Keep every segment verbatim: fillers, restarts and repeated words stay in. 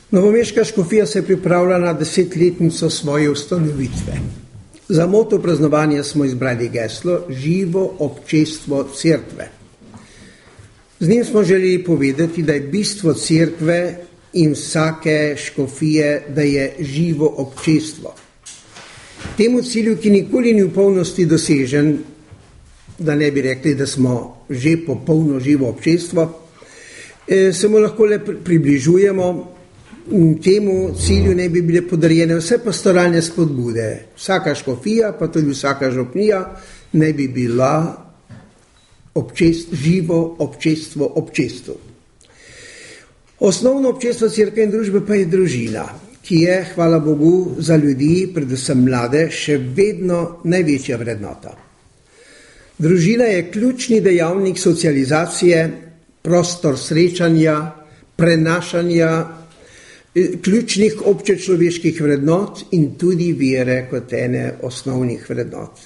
Novomeška škofija se pripravlja na desetletnico svoje ustanovitve. Za moto praznovanja smo izbrali geslo Živo občestvo cerkve. Z njim smo želeli povedati, da je bistvo cerkve in vsake škofije, da je živo občestvo. Temu cilju, ki nikoli ni v polnosti dosežen, da ne bi rekli, da smo že popolno živo občestvo, se mu lahko le približujemo. Temu cilju ne bi bile podarjene vse pastoralne spodbude. Vsaka škofija, pa tudi vsaka župnija, ne bi bila občest, živo občestvo občestvu. Osnovno občestvo cerkve in družbe pa je družina, ki je, hvala Bogu, za ljudi, predvsem mlade, še vedno največja vrednota. Družina je ključni dejavnik socializacije, prostor srečanja, prenašanja ključnih občečloveških vrednot in tudi vere kot ene osnovnih vrednot.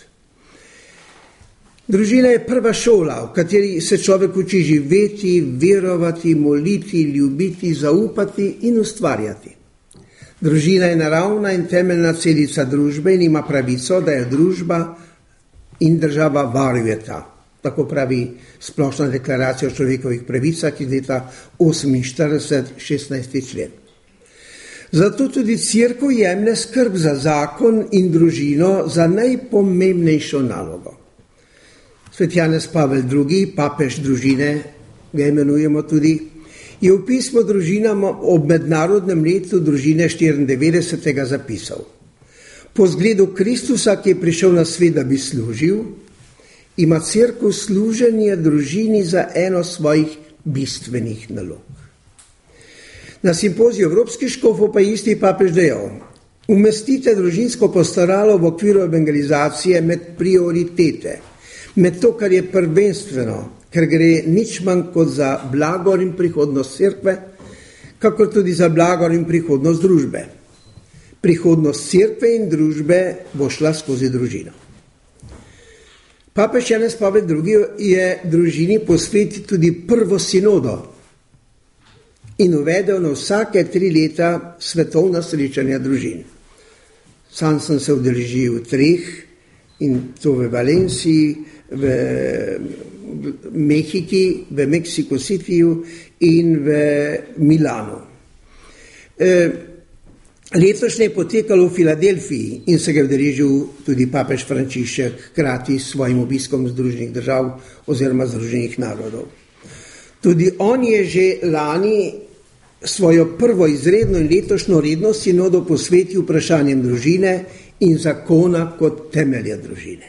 Družina je prva šola, v kateri se človek uči živeti, verovati, moliti, ljubiti, zaupati in ustvarjati. Družina je naravna in temeljna celica družbe in ima pravico, da je družba in država varujeta. Tako pravi Splošna deklaracija o človekovih pravicah iz leta oseminštirideset, šestnajsti člen. Zato tudi cerkev jemlje skrb za zakon in družino za najpomembnejšo nalogo. Svet Janez Pavel drugi, papež družine, ga imenujemo tudi, je v pismu družinam ob mednarodnem letu družine štiriindevetdesetega zapisal: po zgledu Kristusa, ki je prišel na svet, da bi služil, ima cerkev služenje družini za eno svojih bistvenih nalog. Na simpoziju Evropskih škofov pa je isti papež dejal: umestite družinsko pastoralo v okviru evangelizacije med prioritete, med to, kar je prvenstveno, ker gre nič manj kot za blagor in prihodnost cerkve, kakor tudi za blagor in prihodnost družbe. Prihodnost cerkve in družbe bo šla skozi družino. Papež Janez Pavel drugi je družini posvetil tudi prvo sinodo in uvedel na vsake tri leta svetovna srečanja družin. Sam sem se udeležil treh, in to v Valenciji, v Mehiki, v Mexico Cityju in v Milanu. E, letošnje je potekalo v Filadelfiji in se ga udeležil tudi papež Frančišek, hkrati s svojim obiskom Združenih držav oziroma Združenih narodov. Tudi on je že lani svojo prvo izredno in letošnjo redno sinodo posvetil vprašanjem družine in zakona kot temelja družine.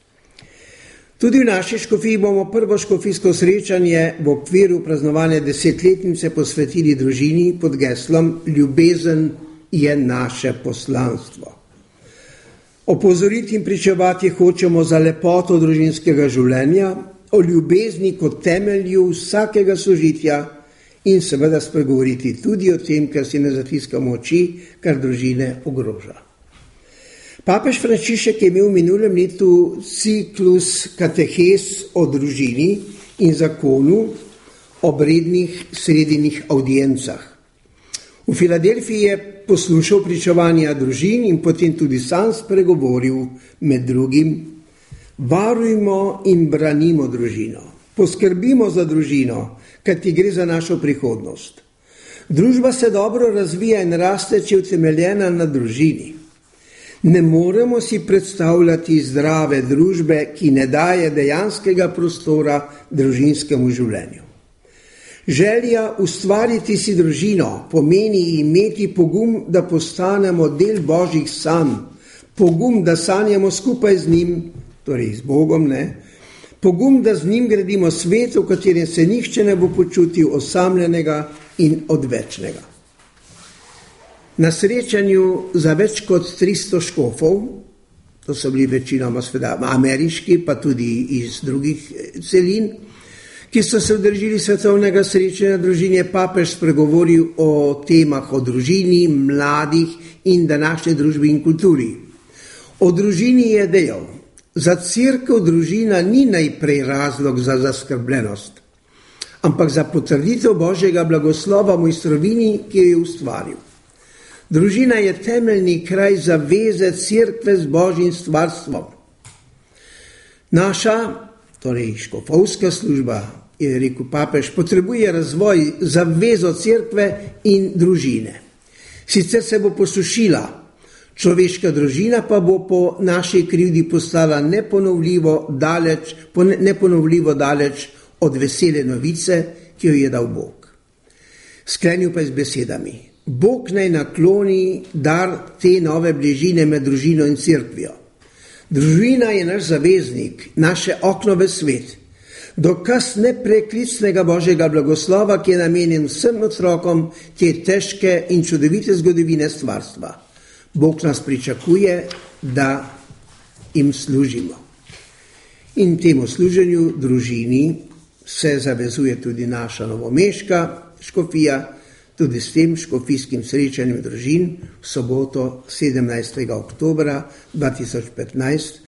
Tudi v naši škofiji bomo prvo škofijsko srečanje v okviru praznovanja desetletnice posvetili družini pod geslom Ljubezen je naše poslanstvo. Opozoriti in pričevati hočemo za lepoto družinskega življenja, o ljubezni kot temelju vsakega sožitja in seveda spregovoriti tudi o tem, kar si ne zatiskamo oči, kar družine ogroža. Papež Frančišek je imel v minulem letu ciklus katehes o družini in zakonu ob rednih sredinnih audiencah. V Filadelfiji je poslušal pričevanja družin in potem tudi sam spregovoril med drugim: varujmo in branimo družino, poskrbimo za družino, ker ti gre za našo prihodnost. Družba se dobro razvija in raste, če je utemeljena na družini. Ne moremo si predstavljati zdrave družbe, ki ne daje dejanskega prostora družinskemu življenju. Želja ustvariti si družino pomeni imeti pogum, da postanemo del Božjih sanj, pogum, da sanjamo skupaj z njim, torej z Bogom, ne? Pogum, da z njim gradimo svet, v katerem se nihče ne bo počutil osamljenega in odvečnega. Na srečanju za več kot tristo škofov, to so bili večinoma ameriški, pa tudi iz drugih celin, ki so se udeležili svetovnega srečanja družin, je papež spregovoril o temah o družini, mladih in današnji družbi in kulturi. O družini je dejal: za cerkev družina ni najprej razlog za zaskrbljenost, ampak za potrditev Božjega blagoslova mojstrovini, ki jo je ustvaril. Družina je temeljni kraj zaveze cerkve z Božjim stvarstvom. Naša, torej škofovska služba, je rekel papež, potrebuje razvoj, zavezo cerkve in družine. Sicer se bo posušila, človeška družina pa bo po naši krivdi postala neponovljivo daleč, neponovljivo daleč od vesele novice, ki jo je dal Bog. Sklenil pa je z besedami: Bog naj nakloni dar te nove bližine med družino in cerkvijo. Družina je naš zaveznik, naše okno v svet, dokaz nepreklicnega Božjega blagoslova, ki je namenjen vsem otrokom te težke in čudovite zgodovine stvarstva. Bog nas pričakuje, da jim služimo. In temu služenju družini se zavezuje tudi naša novomeška škofija, tudi s tem škofijskim srečanjem družin v soboto sedemnajstega oktobra dva tisoč petnajst